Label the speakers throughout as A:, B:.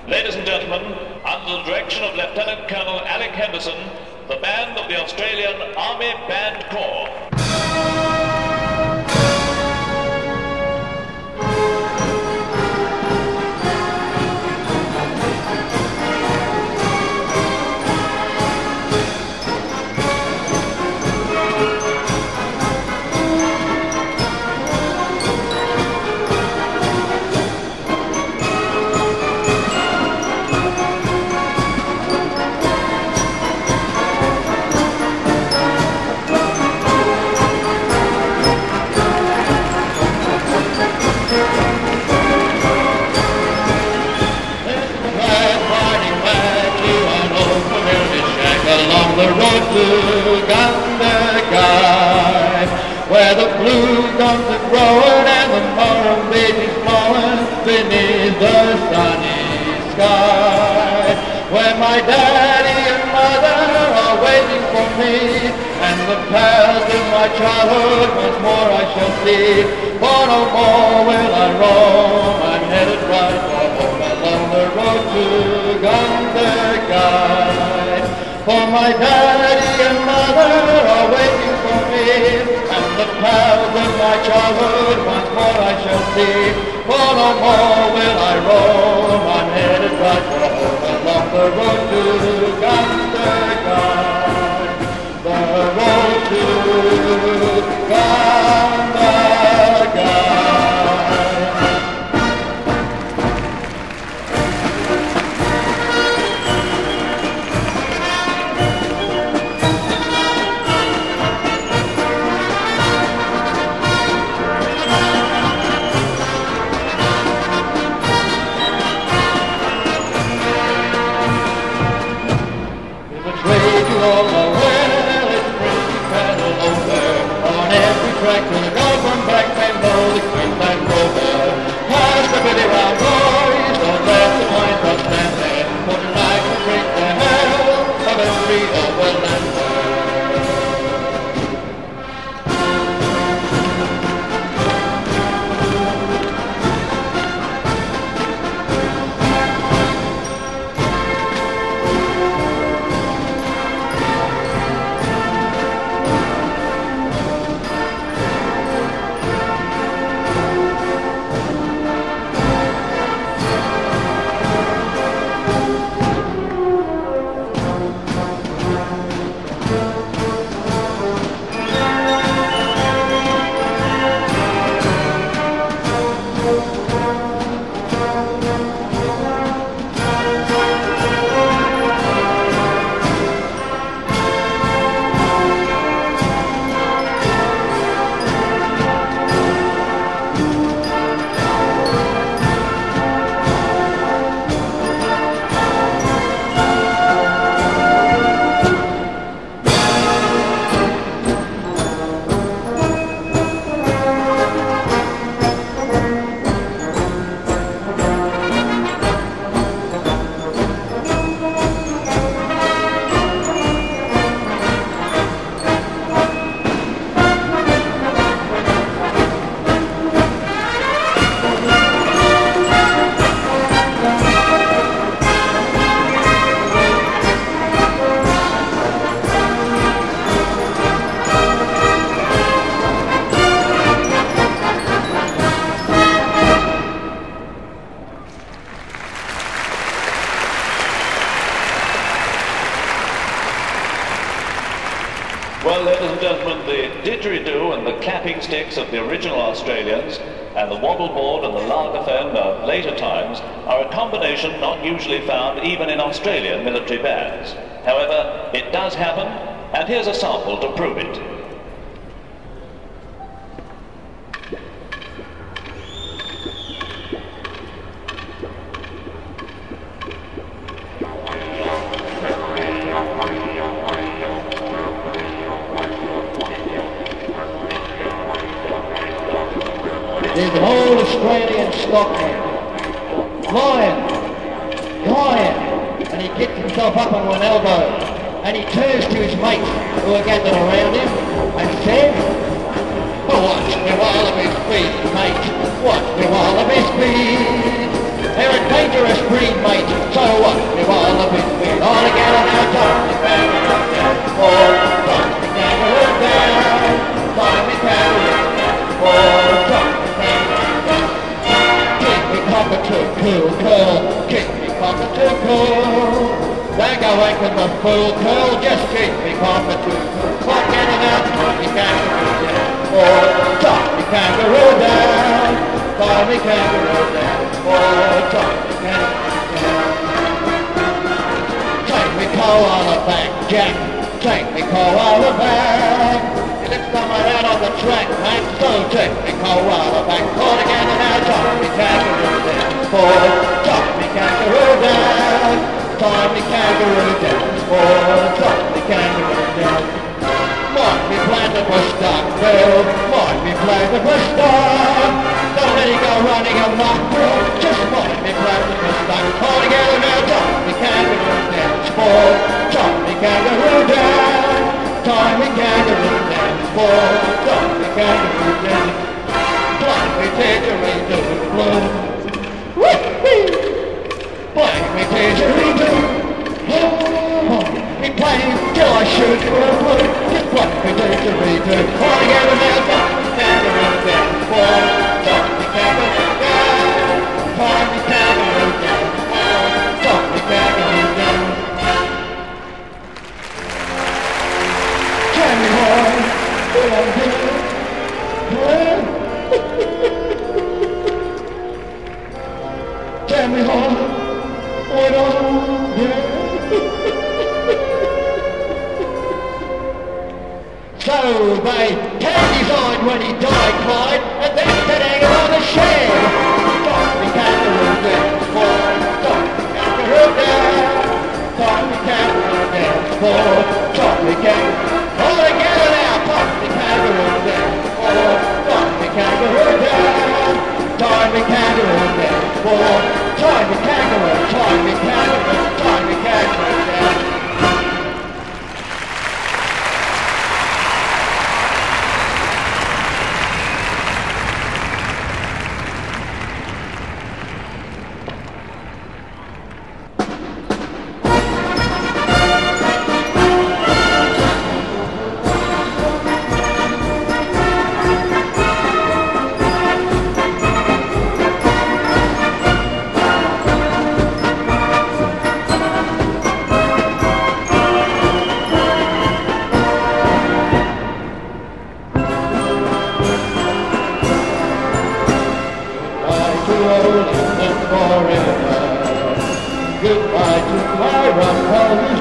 A: Ladies and gentlemen, under the direction of Lieutenant Colonel Alec Henderson, the band of the Australian Army Band Corps.
B: Along the road to Gundagai, where the blue gums are growing and the murrumbidge is blowing beneath the sunny sky, where my daddy and mother are waiting for me, and the pals of my childhood once more I shall see. For no more will I roam, I'm headed right for home along the road to Gundagai. For my daddy and mother are waiting for me, and the pals of my childhood once more I shall see. For no more will I roam, I'm headed right for home along the road to Gundagai. The road to Gundagai.
A: Well, ladies and gentlemen, the didgeridoo and the clapping sticks of the original Australians and the wobble board and the lagerphone of later times are a combination not usually found even in Australian military bands. However, it does happen, and here's a sample to prove it.
B: There's an old Australian stockman, lying, and he gets himself up on one elbow, and he turns to his mates who are gathered around him and says, "Watch the wallabies feed, mate, watch the wallabies feed. They're a dangerous breed, mate, girl, keep me cockatoo cool. Wango wank with the full curl, just keep me cockatoo cool. Clock in and out, tie me kangaroo down. Oh, tie me kangaroo down. Tie me kangaroo down. Oh, tie me kangaroo down. Take me koala back, Jack. Take me koala back. You lift someone out on the track, mate. So take me koala back. Call again and now tie me kangaroo down. Oh, tie me kangaroo down. Tie me kangaroo down. Oh, tie me kangaroo down. Might be platypus duck, Bill. Might be platypus duck. Don't let it go running amok, Bill. Just might be platypus duck. Call together now, tie me kangaroo down. Sport, tie me kangaroo down. Tie me kangaroo down. Sport, tie me kangaroo down. Play me didgeridoo. Whee-wee. Play me didgeridoo. Me play till I shoot for a blue. Just play me didgeridoo. All together now, tie me kangaroo down. Sport, tie me kangaroo down. Tie me kangaroo down. Tie me kangaroo down. Tell me what I'm doing. Tell me what I'm doing. So they candied on when he died, Clyde, and then said hang on the shed. Stop me kangaroo down, boy. Stop me kangaroo down. Stop me kangaroo down, boy. Stop me kangaroo. All together now, stop me kangaroo down, boy. Stop me kangaroo down. Tie me kangaroo down, boy. Tie me kangaroo, tie me kangaroo, tie me kangaroo down. Goodbye to my rumble as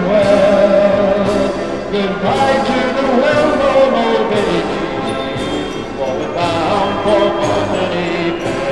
B: well. Goodbye to the well-known old lady, falling bound for Botany Bay.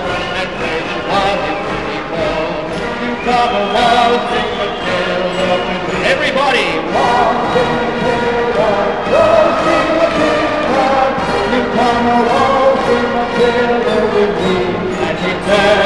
B: Come along, sing the tale of Everybody. You come along to my pillow with me, and he